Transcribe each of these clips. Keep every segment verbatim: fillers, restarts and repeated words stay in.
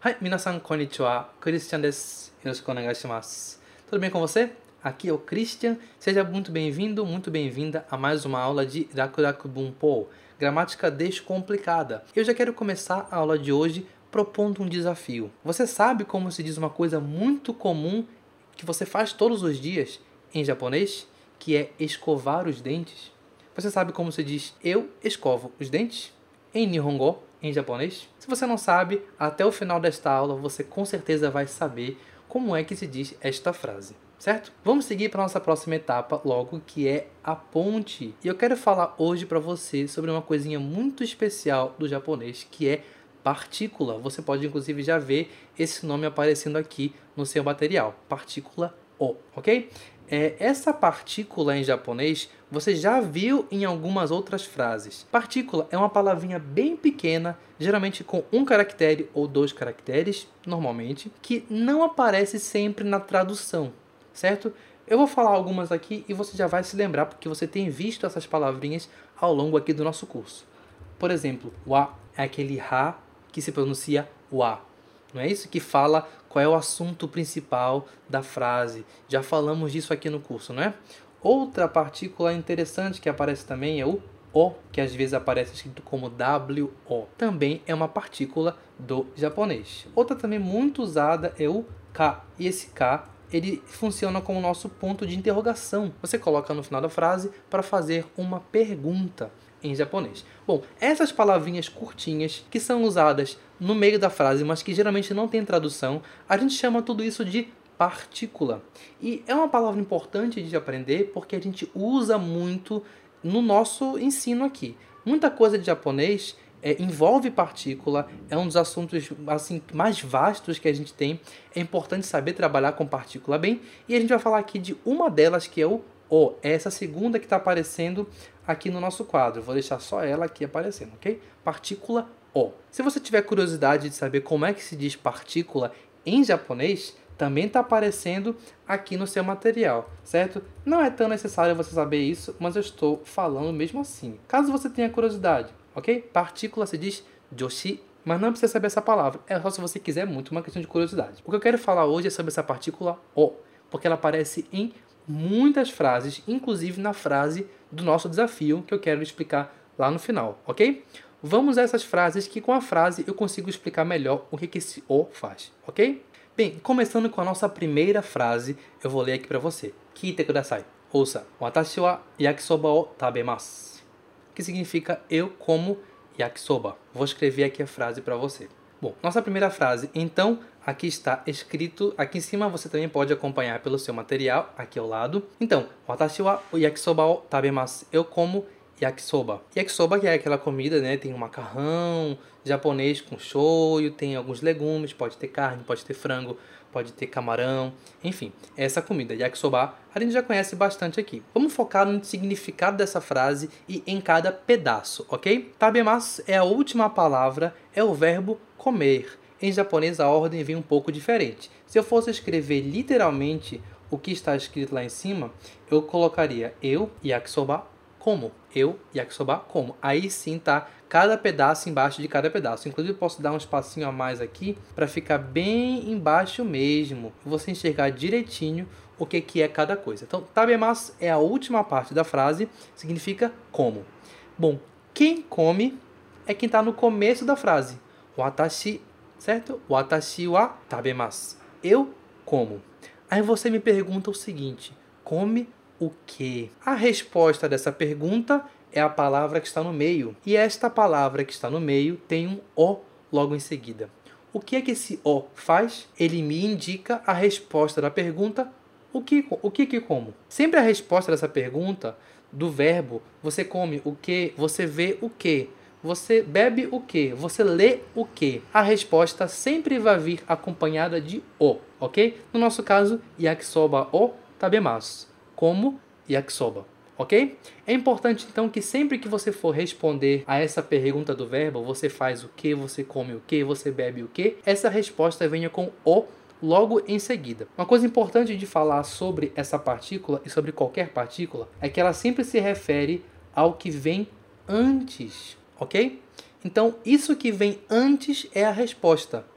Hai, minasan konnichiwa, Christian desu. Yoroshiku onegai shimasu. Tudo bem com você? Aqui é o Christian. Seja muito bem-vindo, muito bem-vinda a mais uma aula de Rakuraku Bunpo, gramática descomplicada. Eu já quero começar a aula de hoje propondo um desafio. Você sabe como se diz uma coisa muito comum que você faz todos os dias em japonês, que é escovar os dentes? Você sabe como se diz eu escovo os dentes em Nihongo, em japonês? Se você não sabe, até o final desta aula você com certeza vai saber como é que se diz esta frase, certo? Vamos seguir para a nossa próxima etapa logo, que é a ponte. E eu quero falar hoje para você sobre uma coisinha muito especial do japonês, que é partícula. Você pode inclusive já ver esse nome aparecendo aqui no seu material, partícula o, ok? É, essa partícula em japonês você já viu em algumas outras frases. Partícula é uma palavrinha bem pequena, geralmente com um caractere ou dois caracteres, normalmente, que não aparece sempre na tradução, certo? Eu vou falar algumas aqui e você já vai se lembrar, porque você tem visto essas palavrinhas ao longo aqui do nosso curso. Por exemplo, wa é aquele ha que se pronuncia wa. Não é isso? Que fala qual é o assunto principal da frase. Já falamos disso aqui no curso, não é? Outra partícula interessante que aparece também é o o, que às vezes aparece escrito como W O. Também é uma partícula do japonês. Outra também muito usada é o ka. E esse ka, ele funciona como nosso ponto de interrogação. Você coloca no final da frase para fazer uma pergunta em japonês. Bom, essas palavrinhas curtinhas que são usadas no meio da frase, mas que geralmente não tem tradução, a gente chama tudo isso de partícula. E é uma palavra importante de aprender porque a gente usa muito no nosso ensino aqui. Muita coisa de japonês é, envolve partícula, é um dos assuntos assim, mais vastos que a gente tem. É importante saber trabalhar com partícula bem. E a gente vai falar aqui de uma delas, que é o o. É essa segunda que está aparecendo aqui no nosso quadro. Vou deixar só ela aqui aparecendo, ok? Partícula o. Se você tiver curiosidade de saber como é que se diz partícula em japonês, também está aparecendo aqui no seu material, certo? Não é tão necessário você saber isso, mas eu estou falando mesmo assim. Caso você tenha curiosidade, ok? Partícula se diz joshi, mas não precisa saber essa palavra. É só se você quiser muito, uma questão de curiosidade. O que eu quero falar hoje é sobre essa partícula o, porque ela aparece em muitas frases, inclusive na frase do nosso desafio, que eu quero explicar lá no final, ok? Vamos a essas frases que com a frase eu consigo explicar melhor o que, que esse o faz, ok? Bem, começando com a nossa primeira frase, eu vou ler aqui para você. Kite kudasai. Ouça. Watashi wa yakisoba o tabemasu. Que significa eu como yakisoba. Vou escrever aqui a frase para você. Bom, nossa primeira frase, então, aqui está escrito, aqui em cima você também pode acompanhar pelo seu material, aqui ao lado. Então, watashi wa yakisoba o tabemasu. Eu como yakisoba. Yakisoba, que é aquela comida, né? Tem um macarrão japonês com shoyu, tem alguns legumes, pode ter carne, pode ter frango, pode ter camarão, enfim, é essa comida. Yakisoba a gente já conhece bastante aqui. Vamos focar no significado dessa frase e em cada pedaço, ok? Tabemasu é a última palavra, é o verbo comer. Em japonês a ordem vem um pouco diferente. Se eu fosse escrever literalmente o que está escrito lá em cima, eu colocaria eu, yakisoba, como. Eu, yakisoba, como. Aí sim tá cada pedaço embaixo de cada pedaço. Inclusive eu posso dar um espacinho a mais aqui para ficar bem embaixo mesmo. Você enxergar direitinho o que, que é cada coisa. Então, tabemasu é a última parte da frase, significa como. Bom, quem come é quem está no começo da frase. Watashi, certo? Watashi wa tabemasu. Eu como. Aí você me pergunta o seguinte, come o quê? A resposta dessa pergunta é a palavra que está no meio. E esta palavra que está no meio tem um O logo em seguida. O que é que esse O faz? Ele me indica a resposta da pergunta o que, o que que como. Sempre a resposta dessa pergunta, do verbo, você come o quê? Você vê o quê? Você bebe o quê? Você lê o quê? A resposta sempre vai vir acompanhada de O, ok? No nosso caso, yakisoba o tabemasu. Como yakisoba, ok? É importante então que sempre que você for responder a essa pergunta do verbo, você faz o que, você come o que, você bebe o que, essa resposta venha com o logo em seguida. Uma coisa importante de falar sobre essa partícula e sobre qualquer partícula é que ela sempre se refere ao que vem antes, ok? Então, isso que vem antes é a resposta.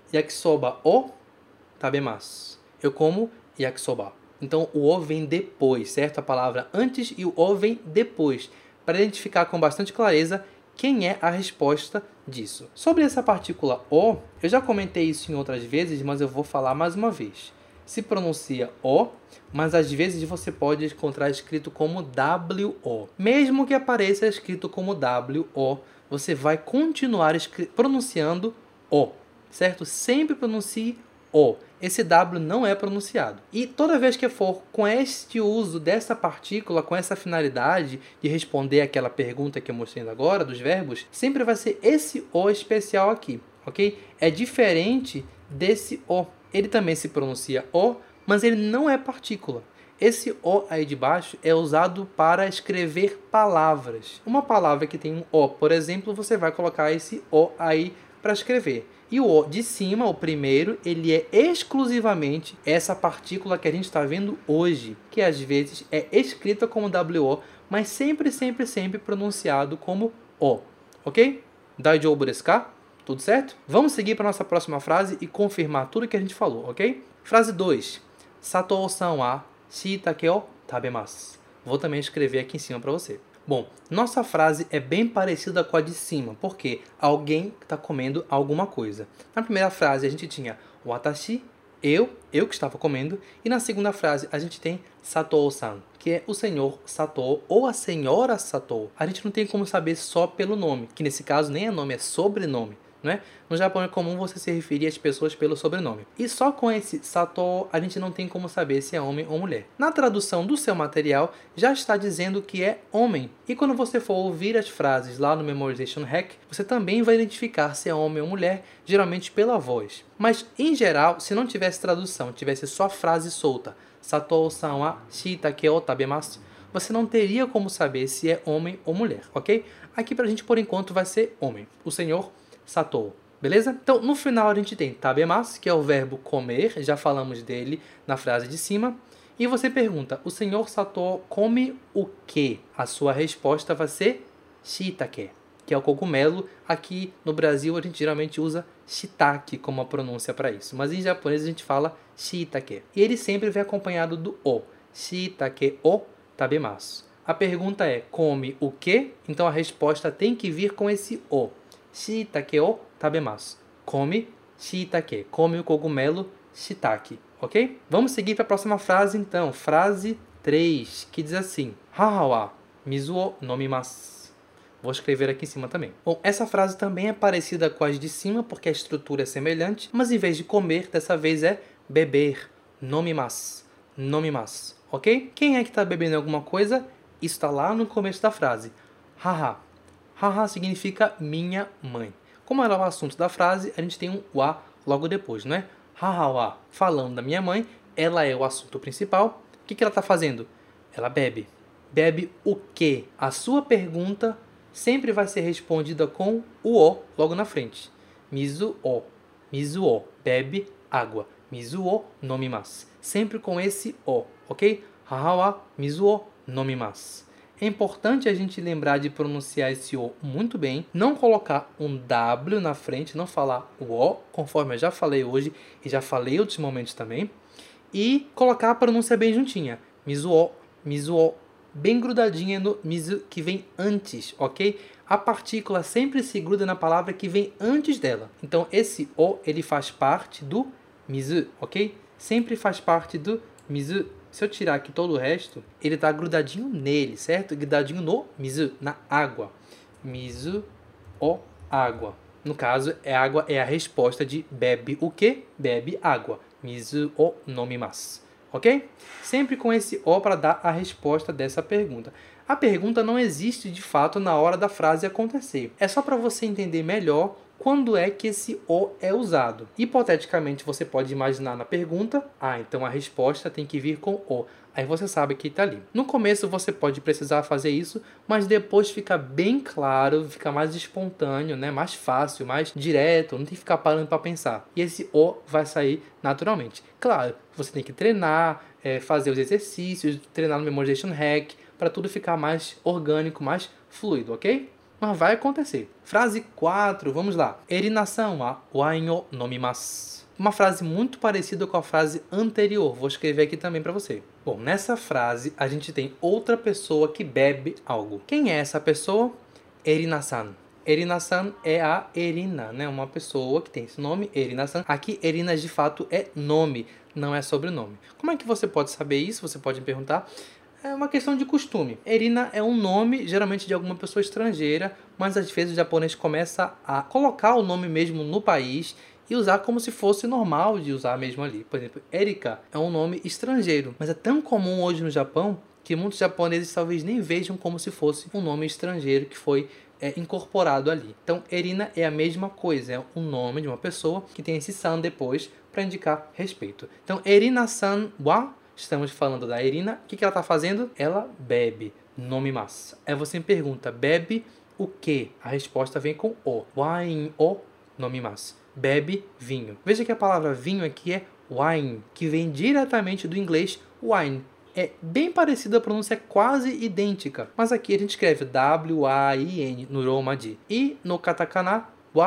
yakisoba o tabemasu. Eu como yakisoba. Então, o o vem depois, certo? A palavra antes e o o vem depois, para identificar com bastante clareza quem é a resposta disso. Sobre essa partícula o, eu já comentei isso em outras vezes, mas eu vou falar mais uma vez. Se pronuncia o, mas às vezes você pode encontrar escrito como W O. Mesmo que apareça escrito como W O, você vai continuar pronunciando o, certo? Sempre pronuncie o. Esse W não é pronunciado. E toda vez que for com este uso dessa partícula, com essa finalidade de responder aquela pergunta que eu mostrei agora, dos verbos, sempre vai ser esse O especial aqui, ok? É diferente desse O. Ele também se pronuncia O, mas ele não é partícula. Esse O aí de baixo é usado para escrever palavras. Uma palavra que tem um O, por exemplo, você vai colocar esse O aí para escrever. E o O de cima, o primeiro, ele é exclusivamente essa partícula que a gente está vendo hoje, que às vezes é escrita como W O, mas sempre, sempre, sempre pronunciado como O. Ok? Daijoubu desu ka? Tudo certo? Vamos seguir para a nossa próxima frase e confirmar tudo que a gente falou, ok? Frase dois. Satou-san wa shiitake o tabemasu. Vou também escrever aqui em cima para você. Bom, nossa frase é bem parecida com a de cima, porque alguém está comendo alguma coisa. Na primeira frase a gente tinha watashi, eu, eu que estava comendo, e na segunda frase a gente tem Satou-san, que é o senhor Satou ou a senhora Satou. A gente não tem como saber só pelo nome, que nesse caso nem é nome, é sobrenome. Não é? No Japão é comum você se referir às pessoas pelo sobrenome. E só com esse Sato a gente não tem como saber se é homem ou mulher. Na tradução do seu material já está dizendo que é homem. E quando você for ouvir as frases lá no Memorization Hack, você também vai identificar se é homem ou mulher, geralmente pela voz. Mas em geral, se não tivesse tradução, tivesse só frase solta, Satou-san wa shiitake o tabemasu, você não teria como saber se é homem ou mulher, ok? Aqui pra gente por enquanto vai ser homem. O senhor Satou, beleza? Então, no final a gente tem tabemasu, que é o verbo comer, já falamos dele na frase de cima. E você pergunta, o senhor Satou come o quê? A sua resposta vai ser shiitake, que é o cogumelo. Aqui no Brasil a gente geralmente usa shiitake como a pronúncia para isso, mas em japonês a gente fala shiitake. E ele sempre vem acompanhado do o, shiitake o tabemasu. A pergunta é, come o quê? Então a resposta tem que vir com esse o. Shiitake o tabemasu. Come shiitake. Come o cogumelo shiitake. Ok? Vamos seguir para a próxima frase então. Frase três, que diz assim. Haha wa mizu o nomimasu. Vou escrever aqui em cima também. Bom, essa frase também é parecida com as de cima, porque a estrutura é semelhante, mas em vez de comer, dessa vez é beber. Nomimasu. Nomimasu. Ok? Quem é que está bebendo alguma coisa? Isso está lá no começo da frase. Haha. Haha significa minha mãe. Como era o assunto da frase, a gente tem um wa logo depois, não é? Haha wa, falando da minha mãe, ela é o assunto principal. O que, que ela está fazendo? Ela bebe. Bebe o quê? A sua pergunta sempre vai ser respondida com o o logo na frente. Mizu o. Mizu o. Bebe água. Mizu o nomimasu. Sempre com esse o, ok? Haha wa mizu o nomimasu. É importante a gente lembrar de pronunciar esse O muito bem, não colocar um W na frente, não falar o O, conforme eu já falei hoje e já falei em outros momentos também, e colocar a pronúncia bem juntinha, mizuo, mizuo, bem grudadinha no mizu que vem antes, ok? A partícula sempre se gruda na palavra que vem antes dela. Então esse O, ele faz parte do mizu, ok? Sempre faz parte do mizu. Se eu tirar aqui todo o resto, ele está grudadinho nele, certo? Grudadinho no mizu, na água. Mizu, o, água. No caso, é água é a resposta de bebe o quê? Bebe água. Mizu o nomimasu. Ok? Sempre com esse o para dar a resposta dessa pergunta. A pergunta não existe de fato na hora da frase acontecer. É só para você entender melhor quando é que esse o é usado. Hipoteticamente, você pode imaginar na pergunta, ah, então a resposta tem que vir com o. Aí você sabe que está ali. No começo você pode precisar fazer isso, mas depois fica bem claro, fica mais espontâneo, né? Mais fácil, mais direto, não tem que ficar parando para pensar. E esse o vai sair naturalmente. Claro, você tem que treinar, é, fazer os exercícios, treinar no Memorization Hack, para tudo ficar mais orgânico, mais fluido, ok? mas vai acontecer. Frase quatro, vamos lá. Erina-san wa wine o nomimasu. Uma frase muito parecida com a frase anterior. Vou escrever aqui também para você. Bom, nessa frase a gente tem outra pessoa que bebe algo. Quem é essa pessoa? Erina-san. Erina-san é a Erina, né? Uma pessoa que tem esse nome, Erina-san. Aqui, Erina de fato é nome, não é sobrenome. Como é que você pode saber isso? Você pode me perguntar. É uma questão de costume. Erina é um nome, geralmente de alguma pessoa estrangeira, mas às vezes o japonês começa a colocar o nome mesmo no país e usar como se fosse normal de usar mesmo ali. Por exemplo, Erika é um nome estrangeiro, mas é tão comum hoje no Japão que muitos japoneses talvez nem vejam como se fosse um nome estrangeiro que foi é, incorporado ali. Então, Erina é a mesma coisa, é um nome de uma pessoa que tem esse san depois para indicar respeito. Então, Erina-san wa, estamos falando da Erina, o que, que ela está fazendo? Ela bebe, nomimasu. Aí você me pergunta, bebe o quê? A resposta vem com o, wine o nomimasu. Bebe vinho. Veja que a palavra vinho aqui é wine, que vem diretamente do inglês wine. É bem parecida, a pronúncia é quase idêntica, mas aqui a gente escreve W A I N no Romaji e no katakana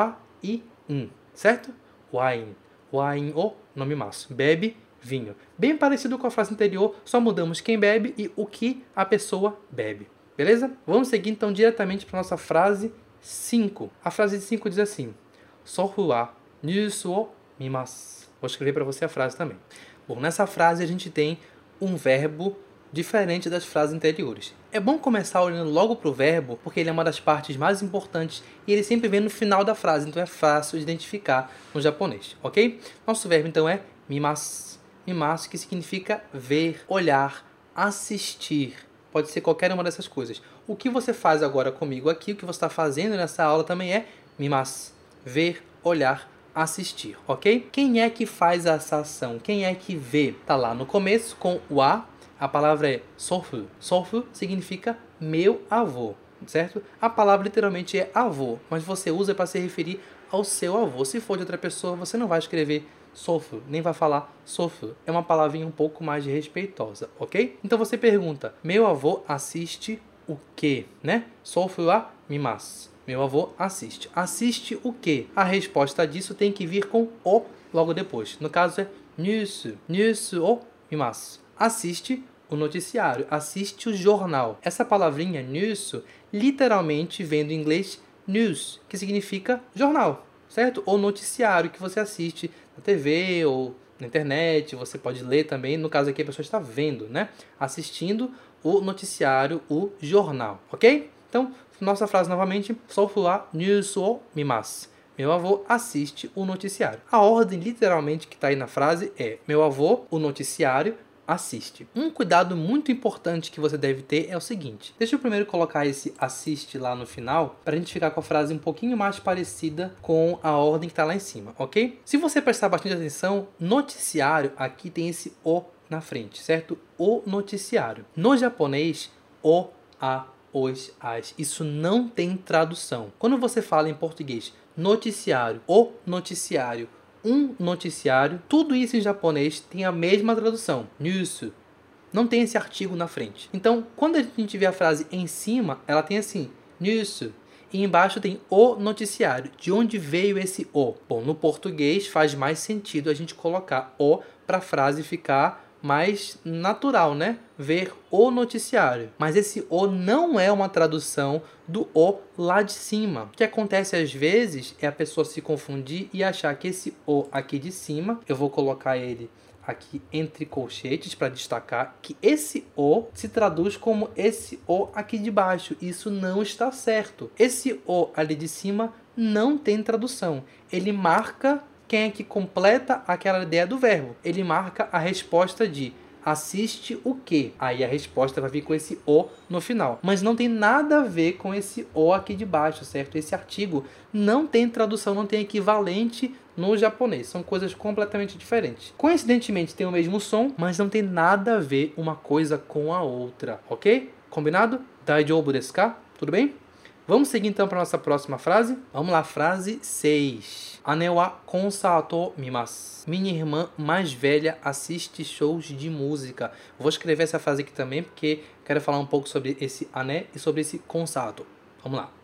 wa-i-n, certo? Wine, wine o nomimasu. Bebe vinho. Bem parecido com a frase anterior, só mudamos quem bebe e o que a pessoa bebe. Beleza? Vamos seguir então diretamente para a nossa frase cinco. A frase cinco diz assim: Sohu wa niusu o mimasu. Vou escrever para você a frase também. Bom, nessa frase a gente tem um verbo diferente das frases anteriores. É bom começar olhando logo para o verbo, porque ele é uma das partes mais importantes e ele sempre vem no final da frase, então é fácil de identificar no japonês, ok? Nosso verbo então é mimasu. Mimasu, que significa ver, olhar, assistir. Pode ser qualquer uma dessas coisas. O que você faz agora comigo aqui, o que você está fazendo nessa aula também é mimasu. Ver, olhar, assistir, ok? Quem é que faz essa ação? Quem é que vê? Tá lá no começo com o a, a palavra é sofu. Sofu significa meu avô, certo? A palavra literalmente é avô, mas você usa para se referir ao seu avô. Se for de outra pessoa, você não vai escrever sofu, nem vai falar sofu. É uma palavrinha um pouco mais respeitosa, ok? Então você pergunta, meu avô assiste o quê, né? Sofu wa mimasu. Meu avô assiste. Assiste o quê? A resposta disso tem que vir com o logo depois. No caso é niusu. Niusu o mimasu. Assiste o noticiário. Assiste o jornal. Essa palavrinha niusu literalmente vem do inglês news, que significa jornal, certo? Ou noticiário que você assiste na T V ou na internet. Você pode ler também. No caso aqui a pessoa está vendo, né? Assistindo o noticiário, o jornal, ok? Então, nossa frase novamente, Sofu wa niusu o mimasu. Meu avô assiste o noticiário. A ordem literalmente que está aí na frase é meu avô, o noticiário, assiste. Um cuidado muito importante que você deve ter é o seguinte. Deixa eu primeiro colocar esse assiste lá no final, para a gente ficar com a frase um pouquinho mais parecida com a ordem que está lá em cima, ok? Se você prestar bastante atenção, noticiário, aqui tem esse o na frente, certo? O noticiário. No japonês, o, a, os, as. Isso não tem tradução. Quando você fala em português noticiário, o noticiário, um noticiário, tudo isso em japonês tem a mesma tradução. News. Não tem esse artigo na frente. Então, quando a gente vê a frase em cima, ela tem assim, news. E embaixo tem o noticiário. De onde veio esse o? Bom, no português faz mais sentido a gente colocar o para a frase ficar mais natural, né? Ver o noticiário. Mas esse o não é uma tradução do o lá de cima. O que acontece às vezes é a pessoa se confundir e achar que esse o aqui de cima, eu vou colocar ele aqui entre colchetes para destacar que esse o se traduz como esse o aqui de baixo. Isso não está certo. Esse o ali de cima não tem tradução. Ele marca quem é que completa aquela ideia do verbo. Ele marca a resposta de assiste o quê? Aí a resposta vai vir com esse o no final. Mas não tem nada a ver com esse o aqui de baixo, certo? Esse artigo não tem tradução, não tem equivalente no japonês. São coisas completamente diferentes. Coincidentemente tem o mesmo som, mas não tem nada a ver uma coisa com a outra, ok? Combinado? Daijoubu desu ka? Tudo bem? Vamos seguir então para a nossa próxima frase. Vamos lá, frase seis. Ane wa konsato mimasu. Minha irmã mais velha assiste shows de música. Vou escrever essa frase aqui também porque quero falar um pouco sobre esse ane e sobre esse konsato. Vamos lá.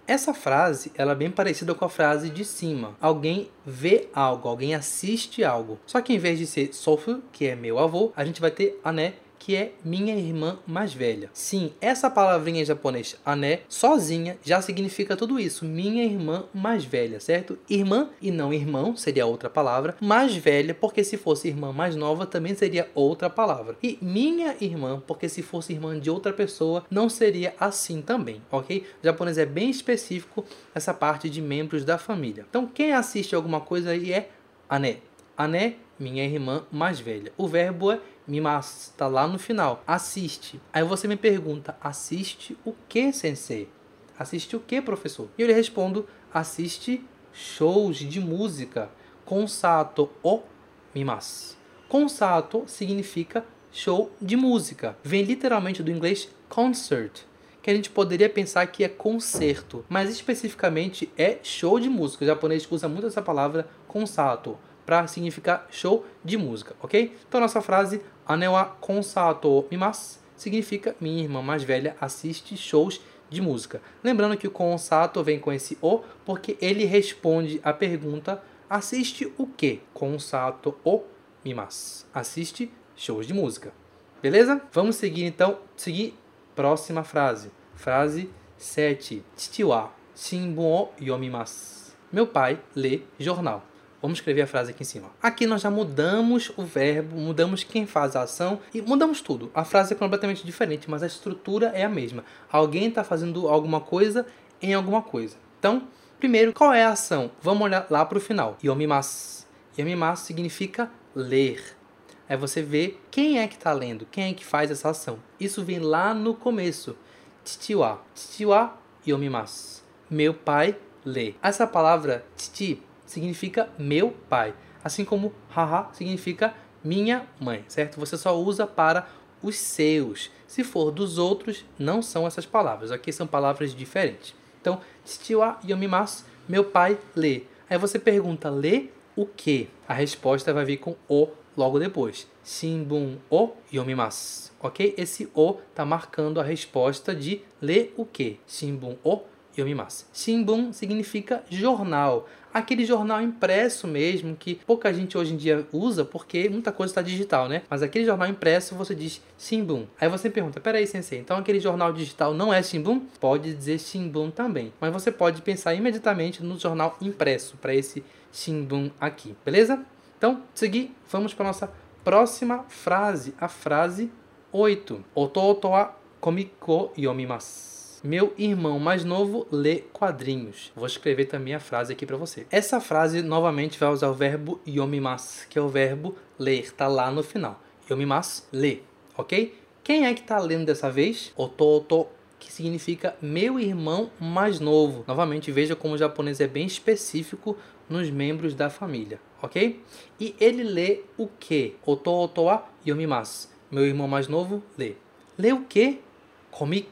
essa frase ela é bem parecida com a frase de cima. Alguém vê algo, alguém assiste algo. Só que em vez de ser sofu, que é meu avô, a gente vai ter ané, que é minha irmã mais velha. Sim, essa palavrinha em japonês, ané, sozinha, já significa tudo isso. Minha irmã mais velha, certo? Irmã e não irmão, seria outra palavra. Mais velha, porque se fosse irmã mais nova, também seria outra palavra. E minha irmã, porque se fosse irmã de outra pessoa, não seria assim também, ok? O japonês é bem específico essa parte de membros da família. Então, quem assiste alguma coisa aí é ané. Ané, minha irmã mais velha. O verbo é mimasu, tá lá no final. Assiste. Aí você me pergunta, assiste o que, sensei? Assiste o que, professor? E eu lhe respondo, assiste shows de música. Konsato o mimasu. Konsato significa show de música. Vem literalmente do inglês concert, que a gente poderia pensar que é concerto, mas especificamente é show de música. O japonês usa muito essa palavra konsato para significar show de música, ok? Então nossa frase ane wa konsato o mimasu significa minha irmã mais velha assiste shows de música. Lembrando que o konsato vem com esse o porque ele responde a pergunta assiste o que? Konsato o mimasu. Assiste shows de música. Beleza? Vamos seguir então, seguir próxima frase. Frase sete. Chichi wa shinbun o yomimasu. Meu pai lê jornal. Vamos escrever a frase aqui em cima. Aqui nós já mudamos o verbo, mudamos quem faz a ação e mudamos tudo. A frase é completamente diferente, mas a estrutura é a mesma. Alguém está fazendo alguma coisa em alguma coisa. Então, primeiro, qual é a ação? Vamos olhar lá para o final. Yomimasu. Yomimasu significa ler. Aí você vê quem é que está lendo, quem é que faz essa ação. Isso vem lá no começo. Chichi wa. Chichi wa yomimasu. Meu pai lê. Essa palavra chichi significa meu pai, assim como haha significa minha mãe, certo? Você só usa para os seus. Se for dos outros, não são essas palavras. Aqui são palavras diferentes. Então, chichi wa yomimasu, meu pai lê. Aí você pergunta, lê o quê? A resposta vai vir com o logo depois. Shinbun o yomimasu, ok? Esse o está marcando a resposta de ler o quê? Shinbun o yomimasu. Shinbun significa jornal. Aquele jornal impresso mesmo, que pouca gente hoje em dia usa, porque muita coisa está digital, né? Mas aquele jornal impresso, você diz Shinbun. Aí você pergunta, peraí, sensei, então aquele jornal digital não é Shinbun? Pode dizer Shinbun também. Mas você pode pensar imediatamente no jornal impresso, para esse Shinbun aqui, beleza? Então, seguir, vamos para a nossa próxima frase, a frase oito. Ototo wa komiku o yomimasu. Meu irmão mais novo lê quadrinhos. Vou escrever também a frase aqui para você. Essa frase novamente vai usar o verbo yomimasu, que é o verbo ler, está lá no final. Yomimasu, lê, ok? Quem é que está lendo dessa vez? Ototo, que significa meu irmão mais novo. Novamente, veja como o japonês é bem específico nos membros da família, ok? E ele lê o quê? Ototo wa yomimasu. Meu irmão mais novo lê. Lê o quê? Comic.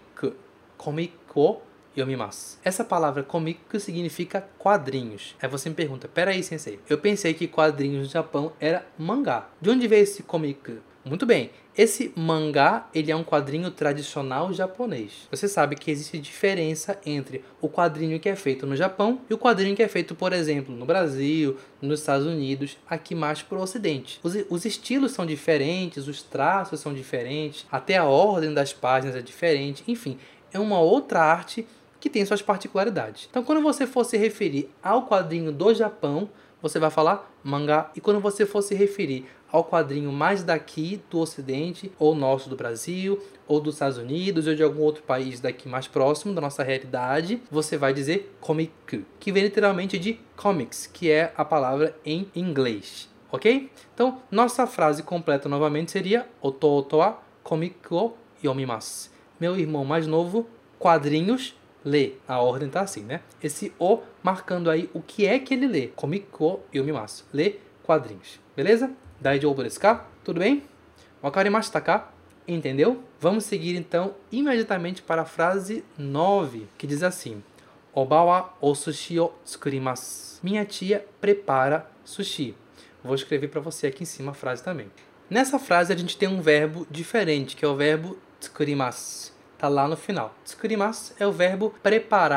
Komiku o yomimasu. Essa palavra komiku significa quadrinhos. Aí você me pergunta, peraí, sensei, eu pensei que quadrinhos no Japão era mangá. De onde veio esse komiku? Muito bem, esse mangá, ele é um quadrinho tradicional japonês. Você sabe que existe diferença entre o quadrinho que é feito no Japão e o quadrinho que é feito, por exemplo, no Brasil, nos Estados Unidos, aqui mais para o Ocidente. Os, os estilos são diferentes, os traços são diferentes, até a ordem das páginas é diferente, enfim, é uma outra arte que tem suas particularidades. Então, quando você for se referir ao quadrinho do Japão, você vai falar mangá. E quando você for se referir ao quadrinho mais daqui do Ocidente, ou nosso do Brasil, ou dos Estados Unidos, ou de algum outro país daqui mais próximo da nossa realidade, você vai dizer comic, que vem literalmente de comics, que é a palavra em inglês. Ok? Então, nossa frase completa novamente seria Ototo wa komiku o yomimasu. Meu irmão mais novo, quadrinhos, lê. A ordem tá assim, né? Esse o marcando aí o que é que ele lê. Komiku o yomimasu. Lê quadrinhos. Beleza? Daijoubu desu ka? Tudo bem? Wakarimashita ka? Entendeu? Vamos seguir então imediatamente para a frase nove, que diz assim: Oba wa o sushi o tsukurimasu. Minha tia prepara sushi. Vou escrever para você aqui em cima a frase também. Nessa frase a gente tem um verbo diferente, que é o verbo tsukurimasu. Tá lá no final. Tsukurimasu é o verbo preparar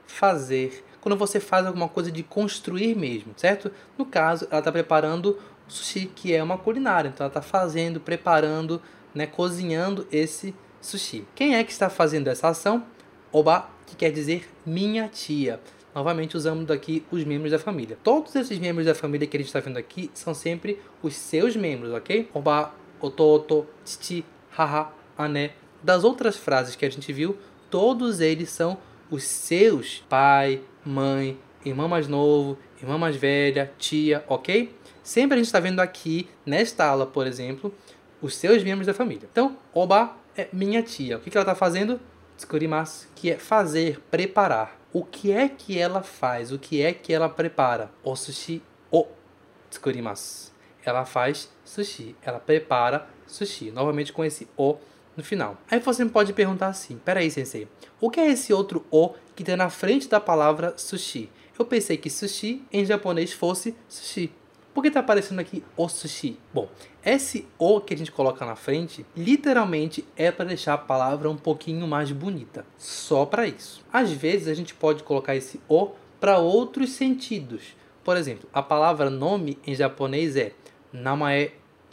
fazer. Quando você faz alguma coisa de construir mesmo, certo? No caso, ela está preparando sushi, que é uma culinária. Então ela está fazendo, preparando, né, cozinhando esse sushi. Quem é que está fazendo essa ação? Oba, que quer dizer minha tia. Novamente usamos aqui os membros da família. Todos esses membros da família que a gente está vendo aqui são sempre os seus membros, ok? Oba, ototo, titi, haha, ané. Das outras frases que a gente viu, todos eles são os seus pai, mãe, irmão mais novo, irmã mais velha, tia, ok? Sempre a gente está vendo aqui, nesta aula, por exemplo, os seus membros da família. Então, oba é minha tia. O que ela está fazendo? Tsukurimasu, que é fazer, preparar. O que é que ela faz? O que é que ela prepara? O sushi o tsukurimasu. Ela faz sushi. Ela prepara sushi. Novamente com esse o no final. Aí você me pode perguntar assim, peraí, sensei, o que é esse outro o que tem na frente da palavra sushi? Eu pensei que sushi em japonês fosse sushi. Por que está aparecendo aqui o sushi? Bom, esse o que a gente coloca na frente, literalmente é para deixar a palavra um pouquinho mais bonita. Só para isso. Às vezes a gente pode colocar esse o para outros sentidos. Por exemplo, a palavra nome em japonês é namae,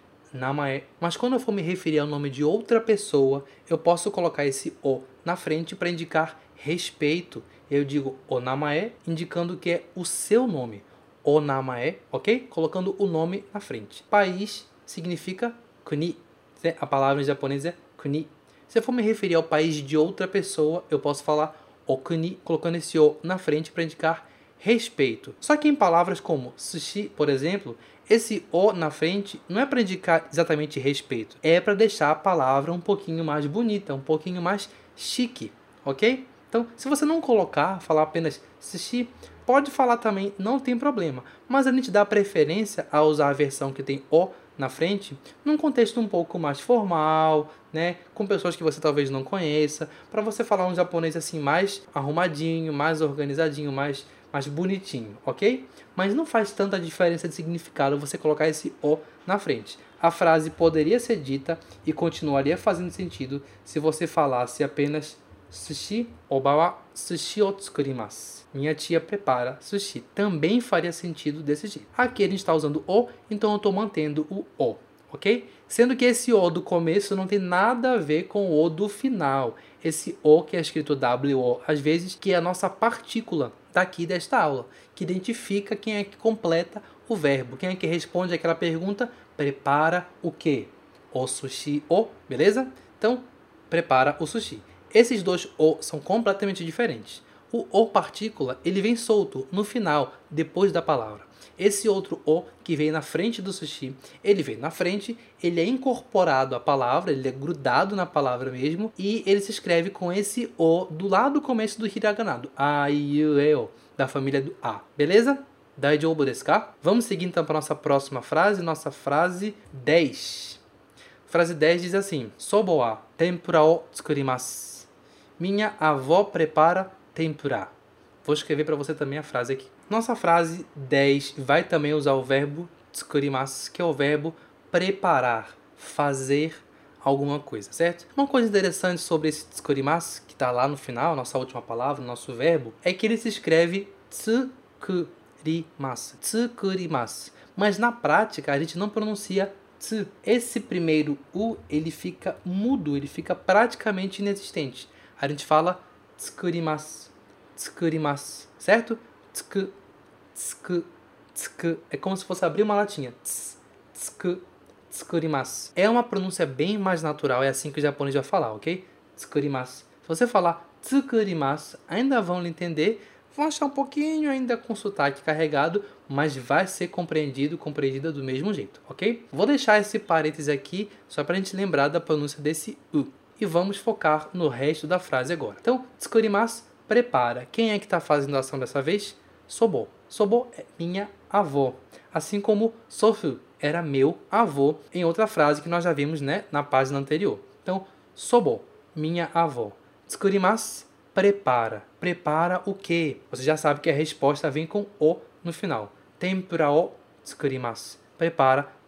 namae. Mas quando eu for me referir ao nome de outra pessoa, eu posso colocar esse o na frente para indicar respeito. Eu digo o namae, indicando que é o seu nome. O namae, ok? Colocando o nome na frente. País significa kuni. A palavra em japonês é kuni. Se eu for me referir ao país de outra pessoa, eu posso falar o kuni, colocando esse o na frente para indicar respeito. Só que em palavras como sushi, por exemplo, esse o na frente não é para indicar exatamente respeito. É para deixar a palavra um pouquinho mais bonita, um pouquinho mais chique, ok? Então, se você não colocar, falar apenas sushi, pode falar também, não tem problema. Mas a gente dá preferência a usar a versão que tem o na frente, num contexto um pouco mais formal, né, com pessoas que você talvez não conheça, para você falar um japonês assim mais arrumadinho, mais organizadinho, mais, mais bonitinho, ok? Mas não faz tanta diferença de significado você colocar esse o na frente. A frase poderia ser dita e continuaria fazendo sentido se você falasse apenas sushi, oba wa sushi o tsukurimasu. Minha tia prepara sushi. Também faria sentido desse jeito. Aqui a gente está usando o, então eu estou mantendo o o, ok? Sendo que esse o do começo não tem nada a ver com o do final. Esse o que é escrito W O, às vezes, que é a nossa partícula daqui desta aula, que identifica quem é que completa o verbo, quem é que responde aquela pergunta, prepara o quê? O sushi o, beleza? Então, prepara o sushi. Esses dois o são completamente diferentes. O o partícula, ele vem solto no final, depois da palavra. Esse outro o, que vem na frente do sushi, ele vem na frente, ele é incorporado à palavra, ele é grudado na palavra mesmo, e ele se escreve com esse o do lado do começo do hiragana, do a, i, u, e, o, da família do a, beleza? Daijoubu desu ka? Vamos seguir então para a nossa próxima frase, nossa frase dez. Frase dez diz assim: Sobo wa tempura o tsukurimasu. Minha avó prepara tempura. Vou escrever para você também a frase aqui. Nossa frase dez vai também usar o verbo tsukurimasu, que é o verbo preparar, fazer alguma coisa, certo? Uma coisa interessante sobre esse tsukurimasu, que está lá no final, nossa última palavra, nosso verbo, é que ele se escreve tsukurimasu. Tsukurimasu. Mas na prática a gente não pronuncia tsu. Esse primeiro u, ele fica mudo, ele fica praticamente inexistente. A gente fala tsukurimasu, tsukurimasu, certo? Tsuku, tsuku, tsuku. É como se fosse abrir uma latinha. Tsu, tsuku, tsukurimasu. É uma pronúncia bem mais natural, é assim que o japonês vai falar, ok? Tsukurimasu. Se você falar tsukurimasu, ainda vão lhe entender, vão achar um pouquinho ainda com sotaque carregado, mas vai ser compreendido, compreendida do mesmo jeito, ok? Vou deixar esse parêntese aqui, só para a gente lembrar da pronúncia desse u. E vamos focar no resto da frase agora. Então, tsukurimasu, prepara. Quem é que está fazendo a ação dessa vez? Sobo. Sobo é minha avó. Assim como sofu era meu avô, em outra frase que nós já vimos, né, na página anterior. Então, sobo, minha avó. Tsukurimasu, prepara. Prepara o quê? Você já sabe que a resposta vem com o no final. Tempura o tsukurimasu. Prepara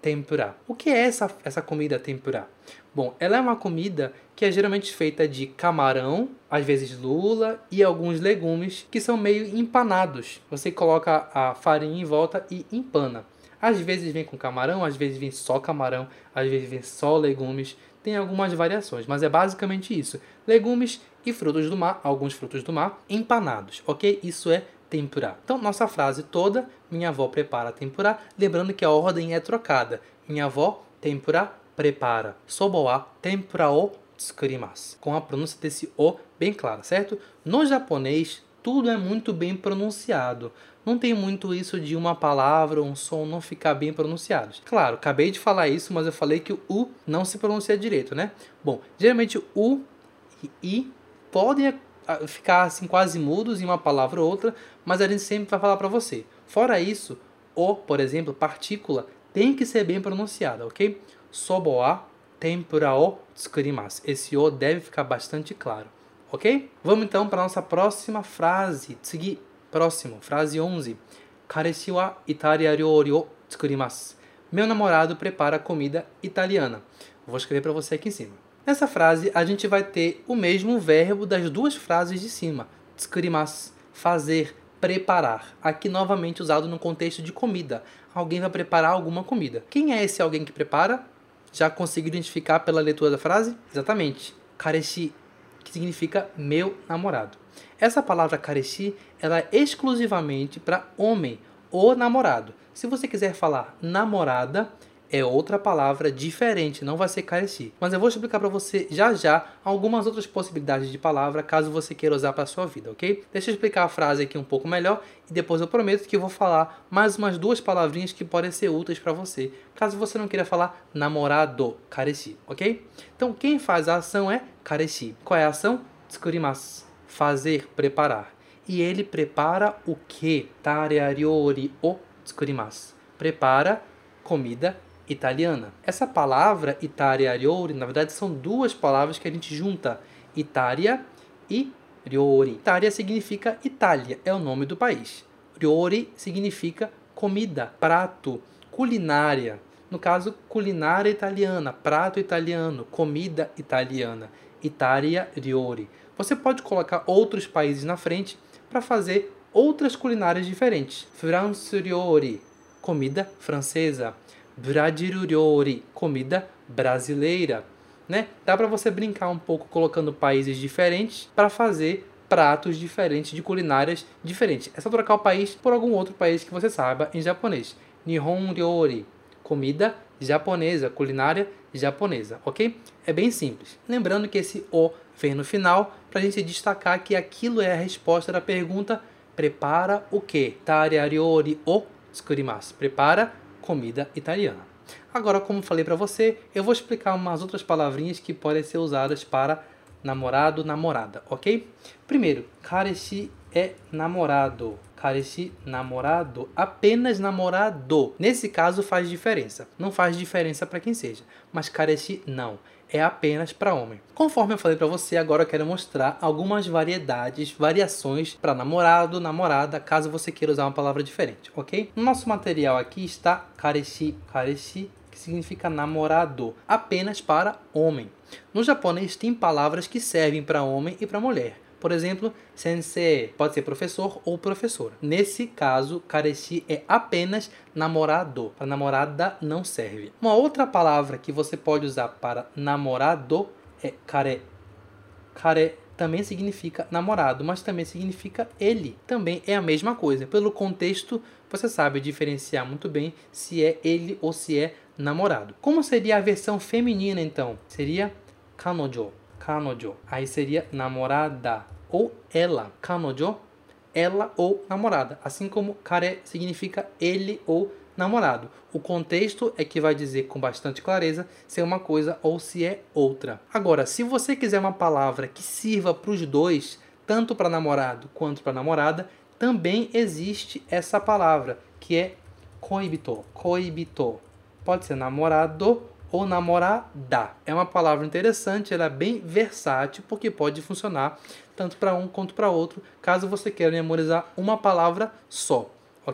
tempura. O que é essa, essa comida tempura? Bom, ela é uma comida que é geralmente feita de camarão, às vezes lula e alguns legumes que são meio empanados. Você coloca a farinha em volta e empana. Às vezes vem com camarão, às vezes vem só camarão, às vezes vem só legumes. Tem algumas variações, mas é basicamente isso. Legumes e frutos do mar, alguns frutos do mar, empanados, ok? Isso é tempura. Então, nossa frase toda, minha avó prepara tempura, lembrando que a ordem é trocada. Minha avó, tempura, prepara. Soba wa tempura o tsukurimasu. Com a pronúncia desse o bem clara, certo? No japonês, tudo é muito bem pronunciado. Não tem muito isso de uma palavra ou um som não ficar bem pronunciados. Claro, acabei de falar isso, mas eu falei que o U não se pronuncia direito, né? Bom, geralmente o U e I podem ficar assim quase mudos em uma palavra ou outra, mas a gente sempre vai falar para você. Fora isso, o, por exemplo, partícula, tem que ser bem pronunciada, ok? Soba wa tempura o tsukurimasu. Esse o deve ficar bastante claro, ok? Vamos então para a nossa próxima frase. Tsugi, próximo, frase onze. Kareshi wa Italia ryori o tsukurimasu. Meu namorado prepara comida italiana. Vou escrever para você aqui em cima. Nessa frase, a gente vai ter o mesmo verbo das duas frases de cima. Tsukurimasu, fazer, preparar. Aqui novamente usado no contexto de comida. Alguém vai preparar alguma comida. Quem é esse alguém que prepara? Já conseguiu identificar pela leitura da frase? Exatamente. Kareshi, que significa meu namorado. Essa palavra kareshi, ela é exclusivamente para homem ou namorado. Se você quiser falar namorada, é outra palavra diferente, não vai ser kareshi. Mas eu vou explicar para você já já algumas outras possibilidades de palavra, caso você queira usar para a sua vida, ok? Deixa eu explicar a frase aqui um pouco melhor e depois eu prometo que eu vou falar mais umas duas palavrinhas que podem ser úteis para você, caso você não queira falar namorado, kareshi, ok? Então, quem faz a ação é kareshi. Qual é a ação? Tsukurimasu, fazer, preparar. E ele prepara o que? Tareariori o tsukurimasu. Prepara comida italiana. Essa palavra Italia ryori, na verdade, são duas palavras que a gente junta. Italia e ryori. Italia significa Itália, é o nome do país. Ryori significa comida, prato, culinária. No caso, culinária italiana, prato italiano, comida italiana. Italia ryori. Você pode colocar outros países na frente para fazer outras culinárias diferentes. France ryori, comida francesa. Brasil ryori, comida brasileira, né? Dá para você brincar um pouco colocando países diferentes para fazer pratos diferentes de culinárias diferentes. É só trocar o país por algum outro país que você saiba em japonês. Nihon ryori, comida japonesa, culinária japonesa, ok? É bem simples. Lembrando que esse o vem no final para a gente destacar que aquilo é a resposta da pergunta: prepara o que? Taria ryori o tsukurimasu. Prepara comida italiana. Agora, como falei para você, eu vou explicar umas outras palavrinhas que podem ser usadas para namorado, namorada, ok? Primeiro, kareshi é namorado. Kareshi, namorado, apenas namorado. Nesse caso faz diferença. Não faz diferença para quem seja, mas kareshi não. É apenas para homem. Conforme eu falei para você, agora eu quero mostrar algumas variedades, variações para namorado, namorada, caso você queira usar uma palavra diferente, ok? No nosso material aqui está kareshi, kareshi, que significa namorado, apenas para homem. No japonês tem palavras que servem para homem e para mulher. Por exemplo, sensei pode ser professor ou professora. Nesse caso, kareshi é apenas namorado. Para namorada não serve. Uma outra palavra que você pode usar para namorado é kare. Kare também significa namorado, mas também significa ele. Também é a mesma coisa. Pelo contexto, você sabe diferenciar muito bem se é ele ou se é namorado. Como seria a versão feminina, então? Seria kanojo. Kanojo. Aí seria namorada ou ela. Kanojo, ela ou namorada. Assim como kare significa ele ou namorado. O contexto é que vai dizer com bastante clareza se é uma coisa ou se é outra. Agora, se você quiser uma palavra que sirva para os dois, tanto para namorado quanto para namorada, também existe essa palavra, que é koibito. Koibito. Pode ser namorado ou namorada. É uma palavra interessante, ela é bem versátil, porque pode funcionar tanto para um quanto para outro, caso você queira memorizar uma palavra só, ok?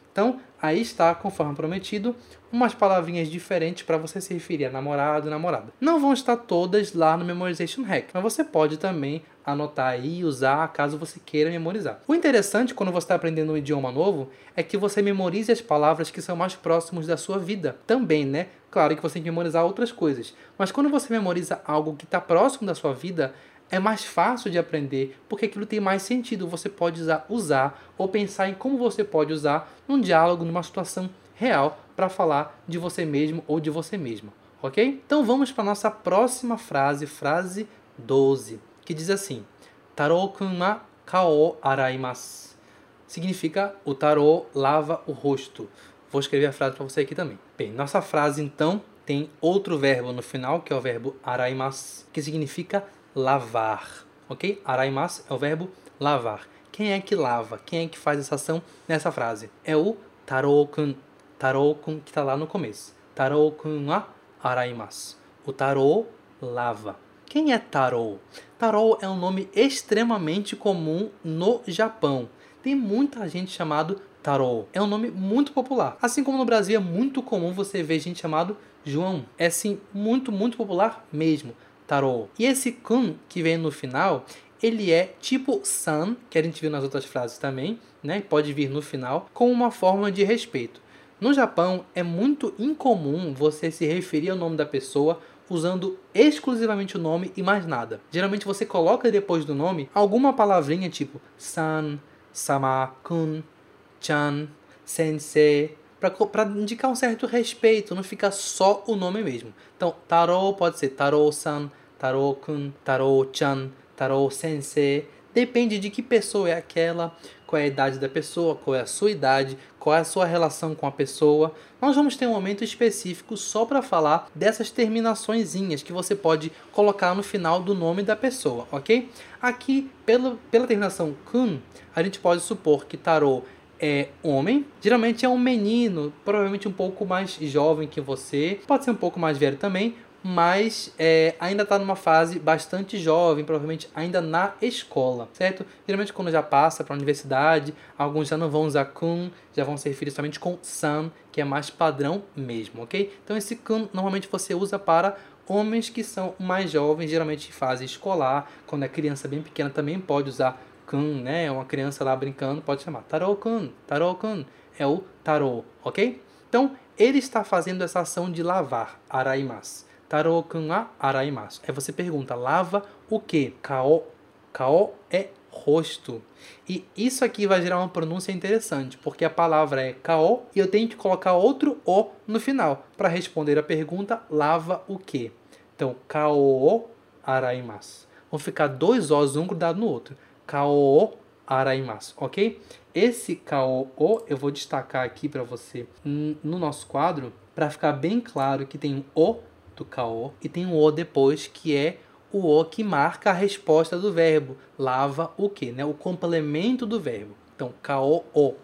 Então, aí está, conforme prometido, umas palavrinhas diferentes para você se referir a namorado e namorada. Não vão estar todas lá no Memorization Hack, mas você pode também anotar aí e usar caso você queira memorizar. O interessante quando você está aprendendo um idioma novo é que você memorize as palavras que são mais próximos da sua vida também, né? Claro que você tem que memorizar outras coisas, mas quando você memoriza algo que está próximo da sua vida, é mais fácil de aprender, porque aquilo tem mais sentido. Você pode usar, usar ou pensar em como você pode usar num diálogo, numa situação real, para falar de você mesmo ou de você mesma, ok? Então vamos para a nossa próxima frase, frase doze, que diz assim: Taro-kun wa kao araimasu. Significa o Taro lava o rosto. Vou escrever a frase para você aqui também. Bem, nossa frase então tem outro verbo no final, que é o verbo araimasu, que significa lavar, ok? Araimasu é o verbo lavar. Quem é que lava? Quem é que faz essa ação nessa frase? É o Taro-kun. Taro-kun que está lá no começo. Taro-kun wa araimasu. O Taro lava. Quem é Taro? Taro é um nome extremamente comum no Japão. Tem muita gente chamado Taro. É um nome muito popular. Assim como no Brasil é muito comum você ver gente chamado João. É sim muito, muito popular mesmo. Taro. E esse kun que vem no final, ele é tipo san, que a gente viu nas outras frases também, né? Pode vir no final, com uma forma de respeito. No Japão, é muito incomum você se referir ao nome da pessoa usando exclusivamente o nome e mais nada. Geralmente você coloca depois do nome alguma palavrinha tipo san, sama, kun, chan, sensei, para indicar um certo respeito, não fica só o nome mesmo. Então, Taro pode ser Taro-san, Taro-kun, Taro-chan, Taro-sensei. Depende de que pessoa é aquela, qual é a idade da pessoa, qual é a sua idade, qual é a sua relação com a pessoa. Nós vamos ter um momento específico só para falar dessas terminaçõezinhas que você pode colocar no final do nome da pessoa, ok? Aqui, pela, pela terminação kun, a gente pode supor que Taro é homem, geralmente é um menino, provavelmente um pouco mais jovem que você, pode ser um pouco mais velho também, mas é, ainda está numa fase bastante jovem, provavelmente ainda na escola, certo? Geralmente quando já passa para a universidade, alguns já não vão usar kun, já vão se referir somente com san, que é mais padrão mesmo, ok? Então esse kun normalmente você usa para homens que são mais jovens, geralmente em fase escolar, quando é criança bem pequena também pode usar kun, né? Uma criança lá brincando pode chamar Taro-kun, Taro-kun, é o Taro, ok? Então ele está fazendo essa ação de lavar, araimasu. Taro-kun wa araimasu. Aí você pergunta, lava o quê? Kao. Kao é rosto. E isso aqui vai gerar uma pronúncia interessante, porque a palavra é kao e eu tenho que colocar outro o no final para responder a pergunta, lava o quê? Então, kao araimasu. Vão ficar dois os, um grudado no outro. Kao araimasu, ok? Esse kao eu vou destacar aqui para você no nosso quadro, para ficar bem claro que tem o do kao e tem um o depois, que é o o que marca a resposta do verbo. Lava o quê? Né? O complemento do verbo. Então, kao,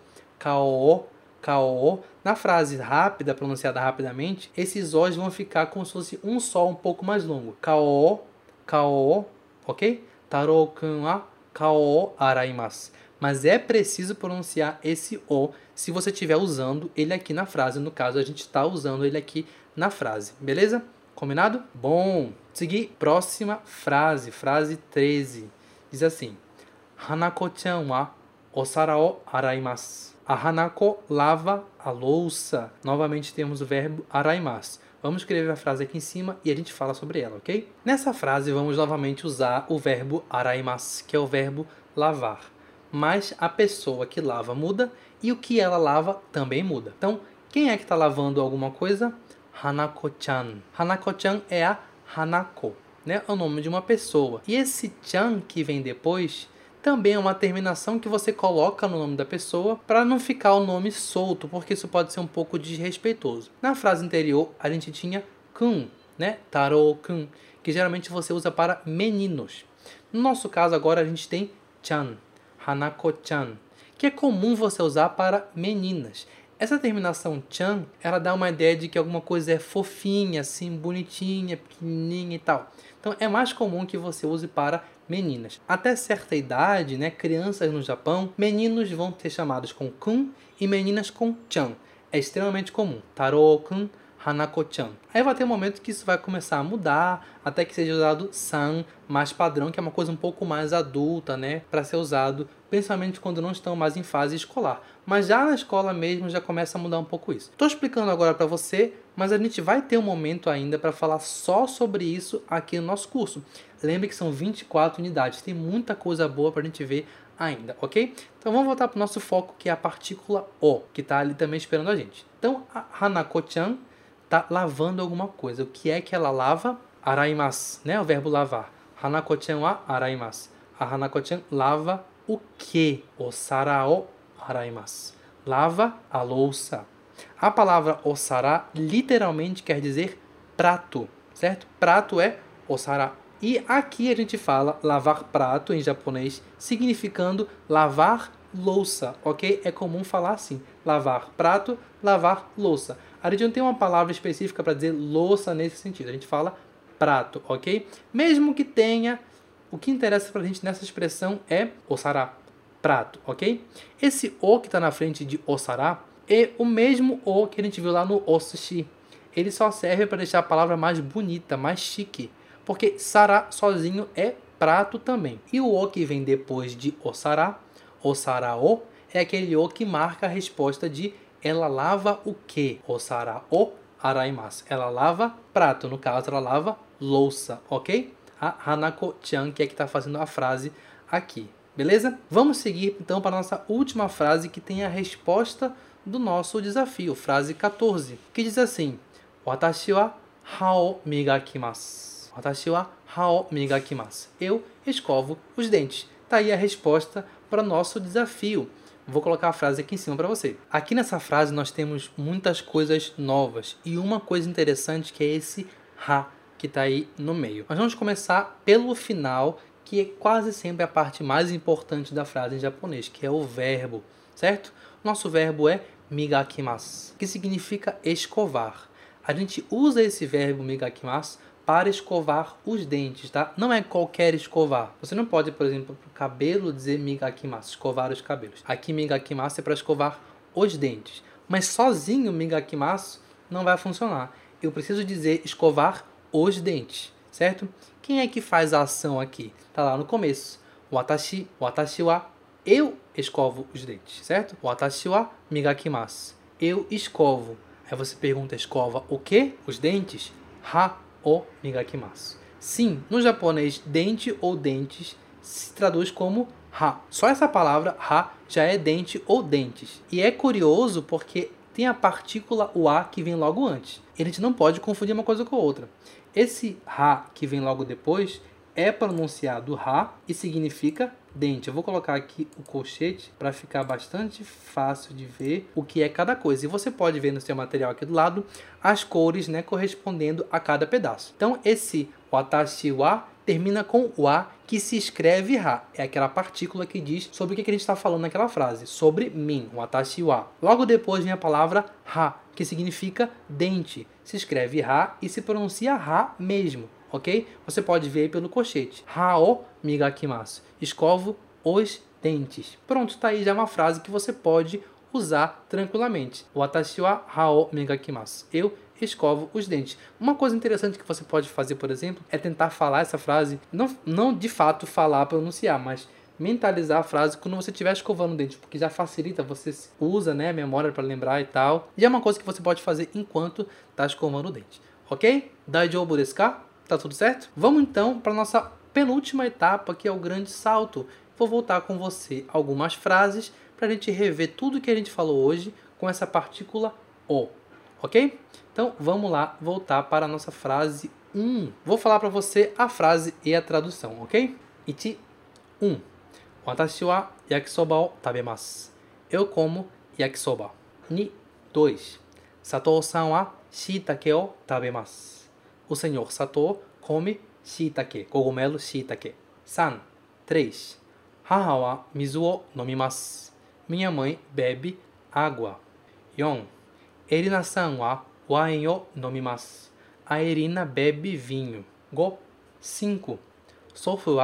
kao, kao. Na frase rápida, pronunciada rapidamente, esses os vão ficar como se fosse um só, um pouco mais longo. Kao, kao, ok? Taro-kun wa kao araimasu. Mas é preciso pronunciar esse o se você estiver usando ele aqui na frase. No caso, a gente está usando ele aqui na frase. Beleza? Combinado? Bom, seguir próxima frase, frase treze. Diz assim: Hanako-chan wa osara o araimasu. A Hanako lava a louça. Novamente temos o verbo araimasu. Vamos escrever a frase aqui em cima e a gente fala sobre ela, ok? Nessa frase vamos novamente usar o verbo araimasu, que é o verbo lavar. Mas a pessoa que lava muda e o que ela lava também muda. Então, quem é que está lavando alguma coisa? Hanako-chan. Hanako-chan é a Hanako, né? É o nome de uma pessoa. E esse chan que vem depois também é uma terminação que você coloca no nome da pessoa para não ficar o nome solto, porque isso pode ser um pouco desrespeitoso. Na frase anterior, a gente tinha kun, né? Taro-kun, que geralmente você usa para meninos. No nosso caso agora a gente tem chan, Hanako-chan, que é comum você usar para meninas. Essa terminação chan, ela dá uma ideia de que alguma coisa é fofinha, assim, bonitinha, pequenininha e tal. Então, é mais comum que você use para meninas. Até certa idade, né, crianças no Japão, meninos vão ser chamados com kun e meninas com chan. É extremamente comum. Taro-kun, Hanako-chan. Aí vai ter um momento que isso vai começar a mudar, até que seja usado san, mais padrão, que é uma coisa um pouco mais adulta, né, para ser usado, principalmente quando não estão mais em fase escolar. Mas já na escola mesmo já começa a mudar um pouco isso. Estou explicando agora para você, mas a gente vai ter um momento ainda para falar só sobre isso aqui no nosso curso. Lembre que são vinte e quatro unidades, tem muita coisa boa para a gente ver ainda, ok? Então vamos voltar para o nosso foco, que é a partícula O, que está ali também esperando a gente. Então a Hanako-chan está lavando alguma coisa. O que é que ela lava? Araimasu, né? O verbo lavar. Hanako-chan wa araimasu. A Hanako-chan lava o que? O sara o araimasu. Lava a louça. A palavra osara literalmente quer dizer prato, certo? Prato é osara. E aqui a gente fala lavar prato em japonês, significando lavar louça, ok? É comum falar assim, lavar prato, lavar louça. A gente não tem uma palavra específica para dizer louça nesse sentido, a gente fala prato, ok? Mesmo que tenha, o que interessa para a gente nessa expressão é osara, prato, ok? Esse o que está na frente de osara é o mesmo o que a gente viu lá no osushi. Ele só serve para deixar a palavra mais bonita, mais chique. Porque sara sozinho é prato também. E o o que vem depois de osara, osara o, é aquele o que marca a resposta de ela lava o quê? Osara o araimasu. Ela lava prato, no caso ela lava louça, ok? A Hanako-chan que é que está fazendo a frase aqui, beleza? Vamos seguir então para a nossa última frase que tem a resposta do nosso desafio, frase quatorze, que diz assim: Watashi wa ha o migakimasu. Watashi wa ha o migakimasu. Eu escovo os dentes. Tá aí a resposta para o nosso desafio. Vou colocar a frase aqui em cima para você. Aqui nessa frase nós temos muitas coisas novas e uma coisa interessante que é esse ha que está aí no meio. Nós vamos começar pelo final, que é quase sempre a parte mais importante da frase em japonês, que é o verbo, certo? Nosso verbo é migakimasu, que significa escovar. A gente usa esse verbo migakimasu para escovar os dentes, tá? Não é qualquer escovar. Você não pode, por exemplo, para o cabelo dizer migakimasu, escovar os cabelos. Aqui migakimasu é para escovar os dentes. Mas sozinho migakimasu não vai funcionar. Eu preciso dizer escovar os dentes, certo? Quem é que faz a ação aqui? Tá lá no começo. Watashi, watashi wa, eu escovo os dentes, certo? Watashi wa migakimasu. Eu escovo. Aí você pergunta, escova o quê? Os dentes? Ha o migakimasu. Sim, no japonês, dente ou dentes se traduz como ha. Só essa palavra ha já é dente ou dentes. E é curioso porque tem a partícula o a que vem logo antes. E a gente não pode confundir uma coisa com a outra. Esse ha que vem logo depois é pronunciado ha e significa dente. Eu vou colocar aqui o colchete para ficar bastante fácil de ver o que é cada coisa. E você pode ver no seu material aqui do lado as cores, né, correspondendo a cada pedaço. Então esse watashi wa termina com o a que se escreve ha. É aquela partícula que diz sobre o que a gente está falando naquela frase. Sobre mim, watashi wa. Logo depois vem a palavra ha, que significa dente. Se escreve ha e se pronuncia ha mesmo. Ok? Você pode ver aí pelo colchete. Ha o migakimasu. Escovo os dentes. Pronto, está aí já uma frase que você pode usar tranquilamente. Watashi wa ha o migakimasu. Eu escovo os dentes. Uma coisa interessante que você pode fazer, por exemplo, é tentar falar essa frase, não, não de fato falar, pronunciar, mas mentalizar a frase quando você estiver escovando o dente, porque já facilita, você usa, né, a memória para lembrar e tal. E é uma coisa que você pode fazer enquanto está escovando o dente. Ok? Daijoubu desu ka? Tá tudo certo? Vamos então para a nossa penúltima etapa, que é o grande salto. Vou voltar com você algumas frases para a gente rever tudo que a gente falou hoje com essa partícula o. Ok? Então vamos lá voltar para a nossa frase um. Vou falar para você a frase e a tradução, ok? Ichi, um. Watashi wa yakisoba o tabemasu. Eu como yakisoba. Ni, dois. Satou-san wa shiitake o tabemasu. O senhor Sato come shiitake, cogumelo shiitake. San, três. Haha wa mizu o nomimasu. Minha mãe bebe água. Yon. Erina-san wa wain o nomimasu. A Erina bebe vinho. Go, cinco. Sofu wa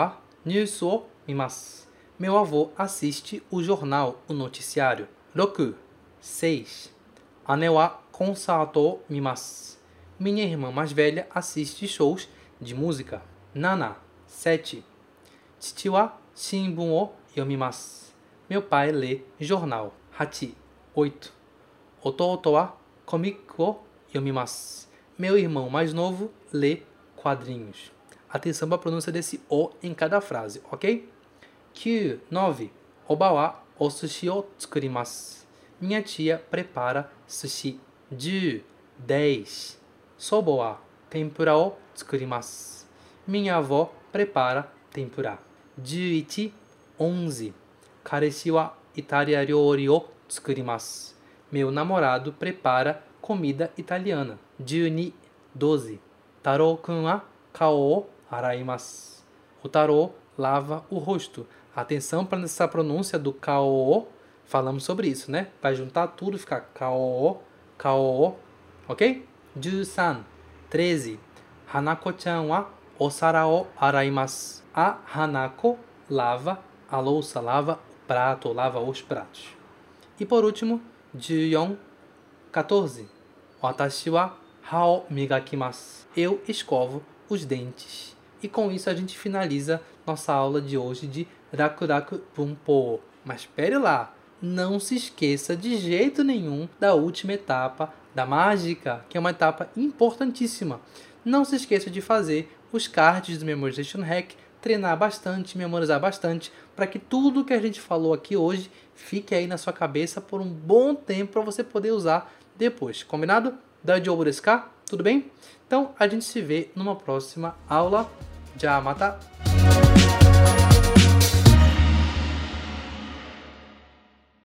ニュースを見ます. Meu avô assiste o jornal, o noticiário. ろく. seis. 姉はコンサートを見ます. Minha irmã mais velha assiste shows de música. なな. sete. 父は新聞を読みます. Meu pai lê jornal. はち. oito. 弟はコミックを読みます. Meu irmão mais novo lê quadrinhos. Atenção para a pronúncia desse o em cada frase, ok? que. nove. Oba wa o sushi o tsukurimasu. Minha tia prepara sushi. dez. dez. Soba wa tempura o tsukurimasu. Minha avó prepara tempura. onze. onze. Kareshi wa Itália ryori o tsukurimasu. Meu namorado prepara comida italiana. doze. Taro-kun wa kao o araimasu. O Taro lava o rosto. Atenção para essa pronúncia do kao. Falamos sobre isso, né? Vai juntar tudo, ficar kao, kao, ok? treze. treze. Hanako-chan wa osara o araimasu. A Hanako lava a louça, lava o prato, lava os pratos. E por último, quatorze. Watashi wa ha o migakimasu. Eu escovo os dentes. E com isso a gente finaliza nossa aula de hoje de Raku Raku Bunpo. Mas espere lá, não se esqueça de jeito nenhum da última etapa da mágica, que é uma etapa importantíssima. Não se esqueça de fazer os cards do Memorization Hack, treinar bastante, memorizar bastante, para que tudo que a gente falou aqui hoje fique aí na sua cabeça por um bom tempo para você poder usar depois. Combinado? Daijoubu desu ka? Tudo bem? Então a gente se vê numa próxima aula. Já mata!